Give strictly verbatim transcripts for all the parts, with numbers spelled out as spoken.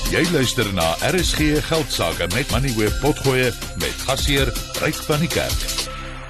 Jy luister na R S G Geldsaake met Money Web Potgoe met gasheer Ryk van die Kerk.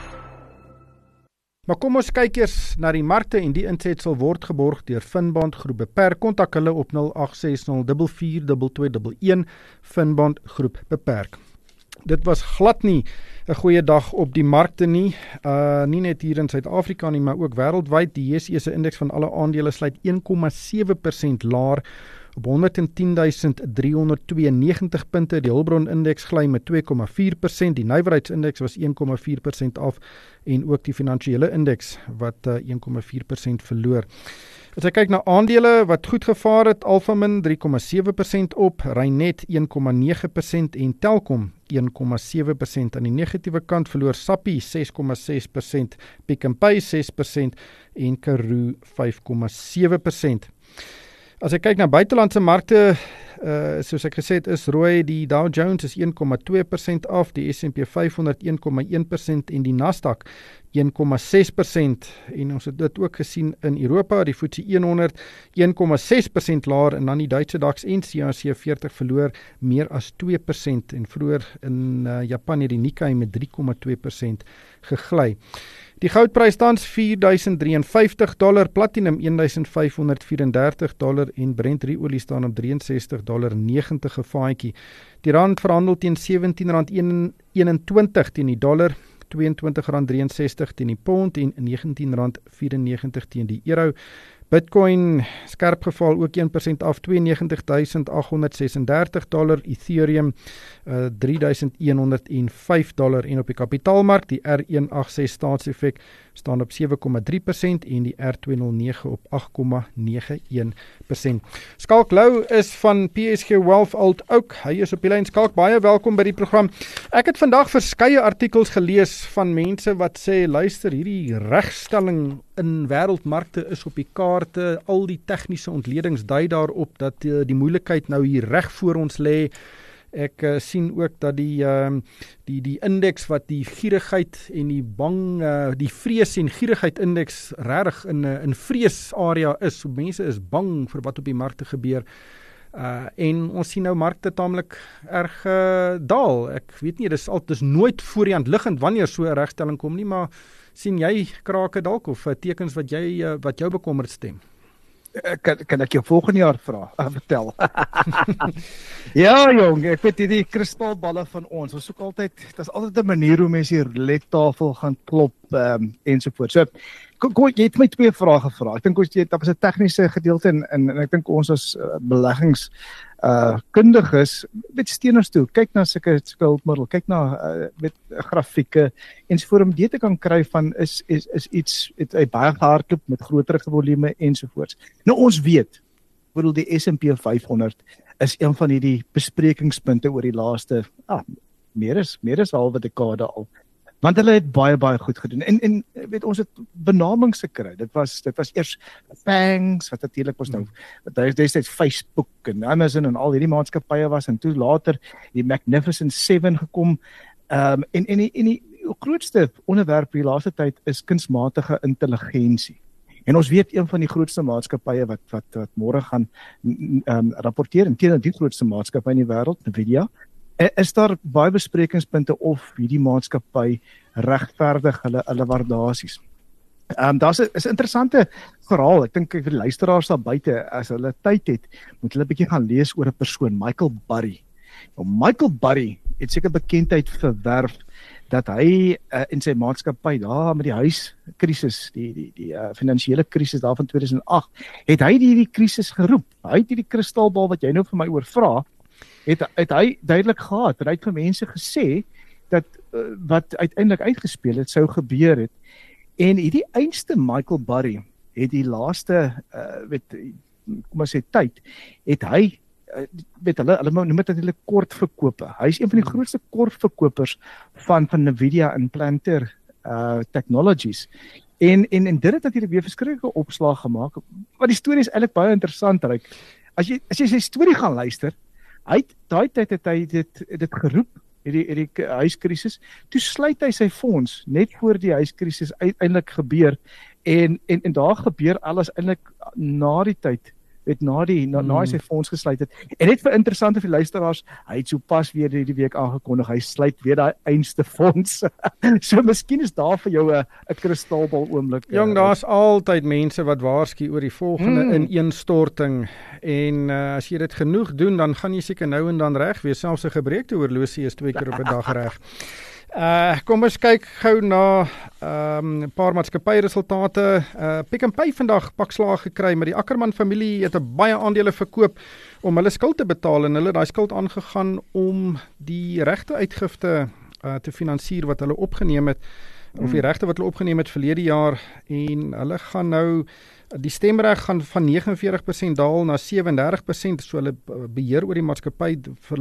Maar kom ons kyk eers na die markte en die insetsel word geborg deur Finbond Groep Beperk. Kontak hulle op nul agt ses nul vier vier twee twee een een Finbond Groep Beperk. Dit was glad nie 'n goeie dag op die markte nie, uh, nie net hier in Suid-Afrika nie, maar ook wêreldwyd. Die J S E se indeks van alle aandele sluit een komma sewe persent laer op honderdtien duisend driehonderdtweeënnegentig punte. Die Hulbron indeks gly met twee komma vier persent, die nywerheidsindeks was een komma vier persent af en ook die finansiële indeks wat uh, een komma vier persent verloor. As ek kyk na aandele wat goed gevaar het, Alphamin drie komma sewe persent op, Reinet een komma nege persent en Telkom een komma sewe persent. Aan die negatiewe kant verloor Sappi ses komma ses persent, Pick n Pay ses persent en Karoo vyf komma sewe persent. As ek kyk na buitelandse markte, uh, soos ek gesê het, is rooi. Die Dow Jones is een komma twee persent af, die S en P vyfhonderd een komma een persent en die Nasdaq een komma ses persent. En ons het dit ook gesien in Europa, die F T S E honderd een komma ses persent laer en dan die Duitse DAX en C A C veertig verloor meer as twee persent en vroeër in uh, Japan het die Nikkei met drie komma twee persent gegly. Die goudprys tans vier duisend drieënvyftig dollar, platinum een duisend vyfhonderd vyf-en-dertig dollar en Brent olie staan op ses drie dollar negentig 'n vaatjie. Die rand verhandel teen sewentien rand eenentwintig teen die dollar, tweeëntwintig rand ses drie teen die pond en negentien rand vyf-en-negentig teen die euro. Bitcoin skerp geval ook een persent af, twee hundred negentig duisend agt honderd ses-en-dertig dollar, Ethereum uh, drie duisend een honderd vyf dollar en op die kapitaalmark die R een agt ses staatseffek staan op sewe komma drie persent en die R twee nul nege op agt komma nege een persent. Skalk Lou is van P S G Wealth Alt ook, hy is op die lyn. Skalk, baie welkom by die program. Ek het vandag verskeie artikels gelees van mense wat sê, luister, hierdie regstelling in wêreldmarkte is op die kaarte, al die tegniese ontledings dui daarop dat uh, die moeilikheid nou hier reg voor ons lê. Ek uh, sien ook dat die, uh, die die indeks wat die gierigheid en die bang, uh, die vrees en gierigheid indeks regtig in uh, in vreesarea is. So mense is bang vir wat op die markte gebeur. Uh, en ons sien nou markte taamlik erg uh, daal. Ek weet nie, dis altyd nooit voor die hand liggend wanneer so 'n regstelling kom nie, maar sien jy krake dalk of uh, tekens wat jy uh, wat jou bekommerd stem? Kan, kan ek jou volgende jaar vra? Uh, vertel. Ja, jong, ek weet die kristalballe van ons. Ons soek altyd, dit is altyd 'n manier hoe mense die roulette-tafel gaan klop um, ensovoort. So, kom, kom, jy het my twee vrae gevra. Ek dink ons het, dat was 'n tegniese gedeelte en, en, en ek dink ons as uh, beleggings uh kundiges met steeners toe, kyk na sulke skuldmiddel, kyk na uh, met grafieke ensovoort om dit te kan kry van is is is iets het hy baie gehardloop met groter volume ensovoorts. Nou ons weet, bedoel die S en P vyfhonderd is een van hierdie besprekingspunte oor die laaste ah, meer is meer is halwe dekade al. Want hulle het baie baie goed gedoen. En en weet ons het benamings gekry. Dit was dit was eers Fangs wat natuurlik was nou wat hy destyds Facebook en Amazon en al hierdie maatskappye was en toe later die Magnificent seven gekom. Ehm um, en en die, en die grootste onderwerp die laaste tyd is kunsmatige intelligensie. En ons weet een van die grootste maatskappye wat wat wat môre gaan um, rapporteer en teen die grootste maatskappy in die wêreld, Nvidia, is daar baie besprekingspunte of hierdie maatskappy regverdig hulle hulle waardasies. Ehm um, daar's 'n is 'n interessante verhaal. Ek dink vir die luisteraars daar buite, as hulle tyd het, moet hulle 'n bietjie gaan lees oor 'n persoon, Michael Burry. Nou, Michael Burry het seker bekendheid verwerf dat hy uh, in sy maatskappy daar met die huiskrisis, die die die uh, finansiële krisis daar van twee tuisend agt, het hy hierdie krisis geroep. Hy het hierdie kristalbal wat jy nou vir my oor vra, het het hy duidelik gehad. Hy het vir mense gesê dat uh, wat uiteindelik uitgespeel het sou gebeur het. En hierdie einste Michael Burry het die laaste uh, weet kom ons sê tyd het hy weet hulle hulle noem dit natuurlik kortverkope. Hy is een van die grootste kortverkopers van van Nvidia en Planter uh Technologies. En en en dit het natuurlik weer verskriklike opslag gemaak. Maar die storie is eintlik baie interessant, Ryk. As jy as jy sy storie gaan luister, hy het daai tyd het hy dit dit geroep, hierdie hierdie huiskrisis. Toe sluit hy sy fonds net voor die huiskrisis uiteindelik gebeur en en en daar gebeur alles eintlik na die tyd weet na die na, na hy sy fonds gesluit het. En net vir interessante vir luisteraars, hy het so pas weer hierdie week aangekondig, hy sluit weer daai einste fonds. So miskien is daar vir jou 'n 'n kristalbal oomblik. Jong, daar's altyd mense wat waarsku oor die volgende hmm. ineenstorting en uh, as jy dit genoeg doen, dan gaan jy seker nou en dan reg wees. Selfs 'n gebreekte horlosie is twee keer op 'n dag reg. Uh, kom ons kyk gou na 'n um, paar maatskappyresultate. Uh, Pick n Pay vandag pakslaag gekry, maar die Ackerman familie het 'n baie aandele verkoop om hulle skuld te betaal en hulle het daai skuld aangegaan om die regte uitgifte uh, te finansier wat hulle opgeneem het, hmm. of die regte wat hulle opgeneem het verlede jaar, en hulle gaan nou die stemreg gaan van vyf nege nege persent daal na ses drie persent, so hulle beheer oor die maatskappy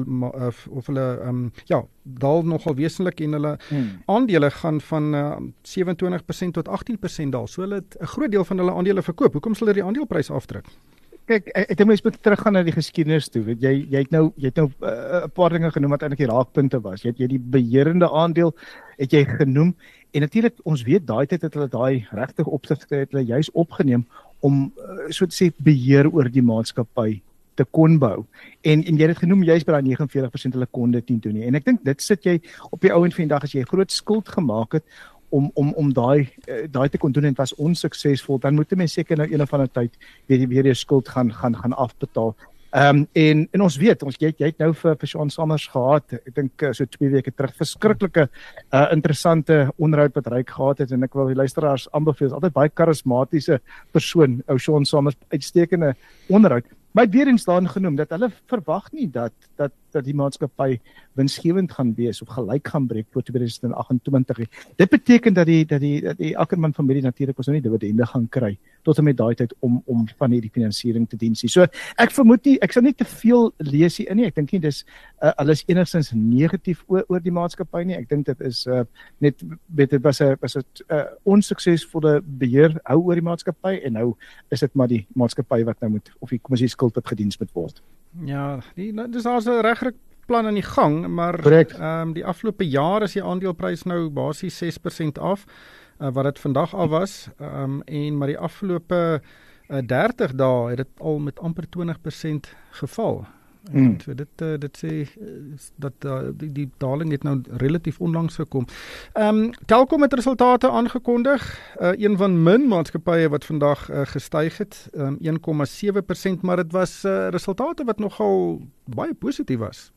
of hulle um, ja, daal nogal wesentlik en hulle hmm. aandele gaan van uh, ses twee nege persent tot agttien persent daal. So hulle het 'n groot deel van hulle aandele verkoop. Hoekom sal hulle die aandeleprys afdruk? Kyk, ek dink mens moet teruggaan na die geskiedenis toe. Weet jy, jy het nou jy het nou 'n uh, paar dinge genoem wat eintlik die raakpunte was. Jy het jy die beheerende aandeel het jy genoem. En natuurlik, ons weet daai tyd het hulle daai regtig opsigte het hulle juis opgeneem om uh, so te sê beheer oor die maatskappy te kon bou. En en jy het genoem juis by daai vyf nege nege persent hulle kon dit nie doen nie. En ek dink dit sit jy op die ou en van die dag as jy groot skuld gemaak het om om om daai uh, daai te kon doen en dit was onsuksesvol, dan moet mense seker nou een of ander tyd weer weer jou skuld gaan gaan gaan afbetaal. Ehm um, en en ons weet ons jy, jy het nou vir vir Sean Summers gehad. Ek dink uh, so twee weke terug verskriklike uh, interessante onderhoud wat Ryk gehad het en ek wil die luisteraars aanbeveel. Altyd baie karismatiese persoon, ou Sean Summers, uitstekende onderhoud. Maar weer eens daarin genoem dat hulle verwag nie dat dat dat die maatskappy winsgewend gaan wees of gelyk gaan breek voor twintig agt en twintig. Dit beteken dat die dat die dat die Ackerman familie natuurlik ons nou nie dividende gaan kry tot en met daai tyd om om van hierdie finansiering te dien. So ek vermoed nie ek sal nie te veel lees hier in nie. Ek dink nie dis uh, alles enigstens negatief oor, oor die maatskappy nie. Ek dink dit is uh, net weet dit was 'n was 'n uh, onsuksesvolle beheer hou oor die maatskappy en nou is dit maar die maatskappy wat nou moet of die kom ons sê skuld wat gediens moet word. Ja, die dis daar's 'n regryk plan aan die gang, maar ehm um, die afgelope jaar is die aandeleprys nou basies ses persent af, uh, wat dit vandag af was, ehm um, en maar die afgelope uh, dertig dae het dit al met amper twintig persent geval. Mm. So dit uh, dit sê dat uh, die, die daling het nou relatief onlangs gekom. Ehm um, Telkom het resultate aangekondig, uh, een van min maatskappye wat vandag uh, gestyg het, um, een komma sewe persent, maar dit was uh, resultate wat nogal baie positief was.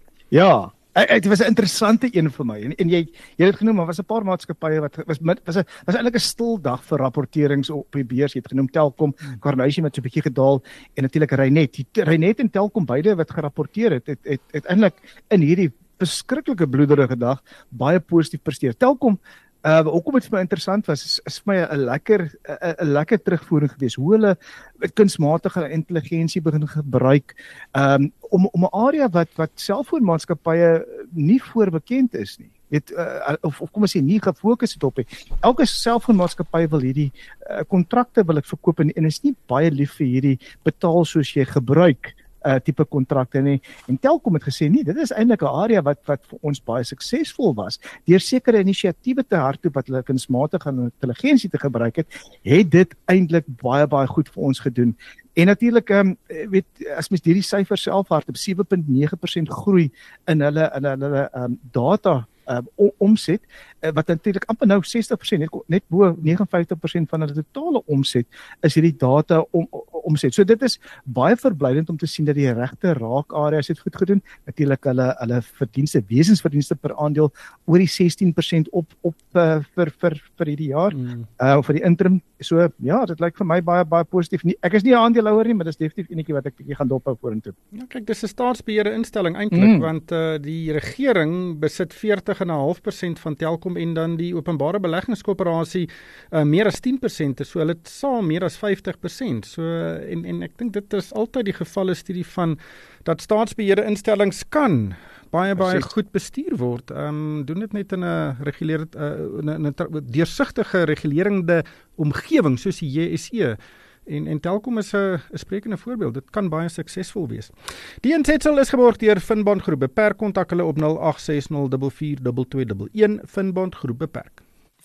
Ja, dit was 'n interessante een vir my. En, en jy jy het genoem, maar was 'n paar maatskappye wat was was 'n was eintlik 'n stil dag vir rapporterings op die beurs. Jy het genoem Telkom, Carnation wat so 'n bietjie gedaal en natuurlik Reinet. Die Reinet en Telkom beide wat gerapporteer het, het het, het eintlik in hierdie verskriklike bloederige dag baie positief presteer. Telkom Uh, hoekom dit vir my interessant was, is, is vir my 'n lekker 'n 'n lekker terugvoering gewees, hoe hulle kunsmatige intelligensie begin gebruik um, om om 'n area wat wat selfoonmaatskappye nie voorbekend is nie. Weet uh, of of kom ons sê nie gefokus het op nie. Elke selfoonmaatskappy wil hierdie kontrakte uh, wil ek verkoop en, en is nie baie lief vir hierdie betaal soos jy gebruik Uh, tipe kontrakte nie. En Telkom het gesê nee, dit is eintlik 'n area wat wat vir ons baie suksesvol was. Deur sekere inisiatiewe te hardloop wat hulle kunsmatige intelligensie te gebruik het, het dit eintlik baie baie goed vir ons gedoen. En natuurlik um, weet as mens hierdie syfers self hardloop, sewe komma nege persent groei in hulle in hulle um, data uh, omset, uh, wat natuurlik amper nou sestig persent net, net bo vyf nege nege persent van hulle totale omset is hierdie data om omset. So dit is baie verblydend om te sien dat die regte raakareas het goed gedoen. Natuurlik hulle hulle verdienste, wesensverdienste per aandeel oor die sestien persent op op uh, vir vir vir hierdie jaar. Mm. Uh vir die interim. So ja, dit lyk vir my baie baie positief. Nie, ek is nie 'n aandeelhouer nie, maar dis definitief enetjie wat ek bietjie gaan dophou vorentoe. Ja, kyk, dis 'n staatsbeheerde instelling eintlik, mm. want uh, die regering besit veertig komma vyf persent van Telkom en dan die openbare beleggingskoöperasie uh, meer as tien persent, so hulle het saam meer as vyftig persent. So en en ek dink dit is altyd die geval is die van dat staatsbeheerde instellings kan baie baie Precies. goed bestuur word. Ehm um, doen dit net in 'n reguleerde uh, in 'n deursigtige regulerende omgewing soos die J S E. En en Telkom is 'n sprekende voorbeeld. Dit kan baie suksesvol wees. Die insetsel is geborg deur Finbond Groep. Beperk kontak hulle op nul agt ses nul vier vier twee twee een een Finbond Groep beperk.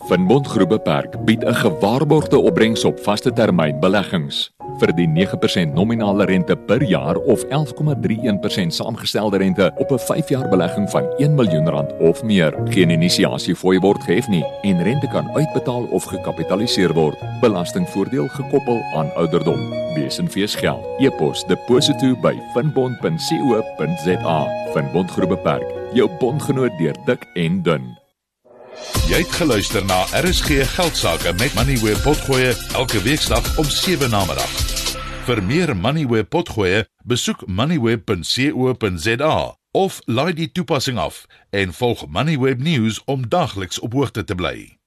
Finbond Groep Beperk bied 'n gewaarborgde opbrengs op vaste termyn beleggings. Vir die nege persent nominale rente per jaar of elf komma drie een persent saamgestelde rente op 'n vyf jaar belegging van een miljoen rand of meer. Geen inisiasiefooi word gehef nie en rente kan uitbetaal of gekapitaliseer word. Belastingvoordeel gekoppel aan ouderdom. Wees en fees geld. E-pos deposito by finbond punt co punt za. Finbond Groep Beperk, jou bondgenoot deur dik en dun. Jy het geluister na R S G Geldsaake met Moneyweb Potgoe elke weeksdag om sewe namiddag. Vir meer Moneyweb Potgoe, besoek moneyweb punt co punt za of laai die toepassing af en volg Moneyweb News om dagliks op hoogte te bly.